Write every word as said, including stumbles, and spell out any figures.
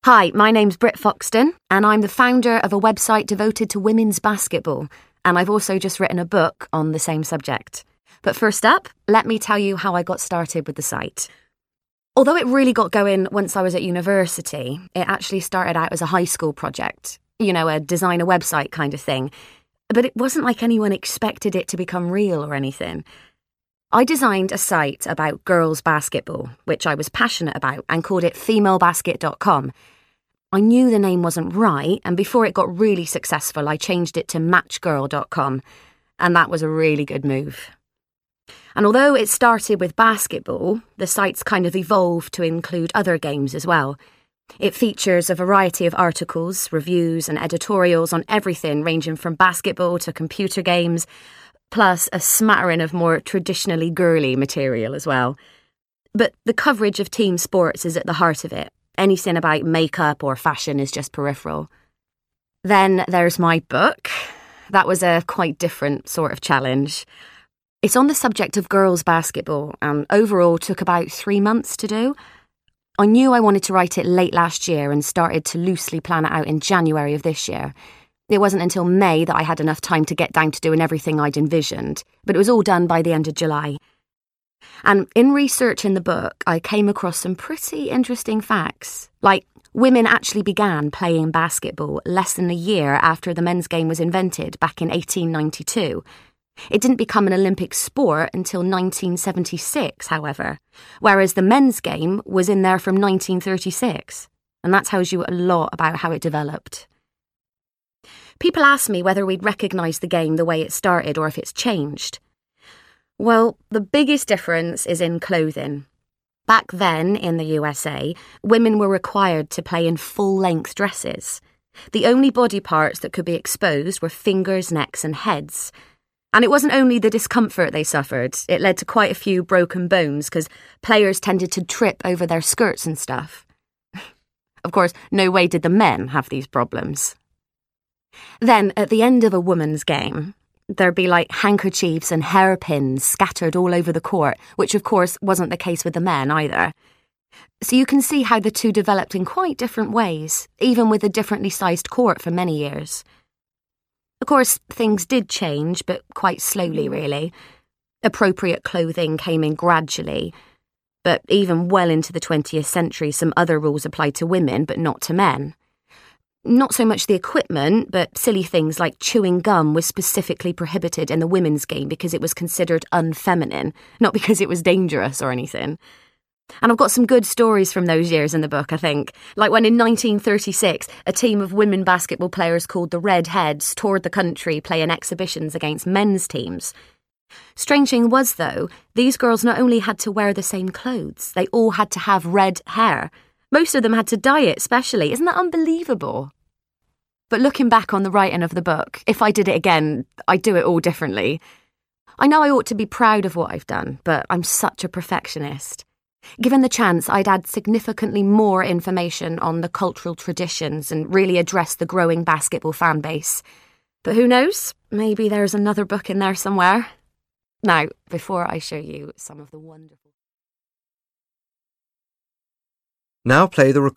Hi, my name's Britt Foxton, and I'm the founder of a website devoted to women's basketball, and I've also just written a book on the same subject. But first up, let me tell you how I got started with the site. Although it really got going once I was at university, it actually started out as a high school project, you know, a design a website kind of thing. But it wasn't like anyone expected it to become real or anything. I designed a site about girls' basketball, which I was passionate about, and called it female basket dot com. I knew the name wasn't right, and before it got really successful, I changed it to match girl dot com, and that was a really good move. And although it started with basketball, the site's kind of evolved to include other games as well. It features a variety of articles, reviews, and editorials on everything ranging from basketball to computer games, plus a smattering of more traditionally girly material as well. But the coverage of team sports is at the heart of it. Anything about makeup or fashion is just peripheral. Then there's my book. That was a quite different sort of challenge. It's on the subject of girls' basketball and overall took about three months to do. I knew I wanted to write it late last year and started to loosely plan it out in January of this year. It wasn't until May that I had enough time to get down to doing everything I'd envisioned, but it was all done by the end of July. And in researching the book, I came across some pretty interesting facts, like women actually began playing basketball less than a year after the men's game was invented back in eighteen ninety-two. It didn't become an Olympic sport until nineteen seventy-six, however, whereas the men's game was in there from nineteen thirty-six, and that tells you a lot about how it developed. People ask me whether we'd recognise the game the way it started or if it's changed. Well, the biggest difference is in clothing. Back then, in the U S A, women were required to play in full-length dresses. The only body parts that could be exposed were fingers, necks and heads. And it wasn't only the discomfort they suffered, it led to quite a few broken bones because players tended to trip over their skirts and stuff. Of course, no way did the men have these problems. Then, at the end of a woman's game, there'd be like handkerchiefs and hairpins scattered all over the court, which of course wasn't the case with the men either. So you can see how the two developed in quite different ways, even with a differently sized court for many years. Of course, things did change, but quite slowly, really. Appropriate clothing came in gradually, but even well into the twentieth century, some other rules applied to women, but not to men. Not so much the equipment, but silly things like chewing gum was specifically prohibited in the women's game because it was considered unfeminine, not because it was dangerous or anything. And I've got some good stories from those years in the book, I think. Like when in nineteen thirty-six, a team of women basketball players called the Red Heads toured the country playing exhibitions against men's teams. Strange thing was, though, these girls not only had to wear the same clothes, they all had to have red hair. Most of them had to dye it specially. Isn't that unbelievable? But looking back on the writing of the book, if I did it again, I'd do it all differently. I know I ought to be proud of what I've done, but I'm such a perfectionist. Given the chance, I'd add significantly more information on the cultural traditions and really address the growing basketball fan base. But who knows? Maybe there's another book in there somewhere. Now, before I show you some of the wonderful... Now play the recording.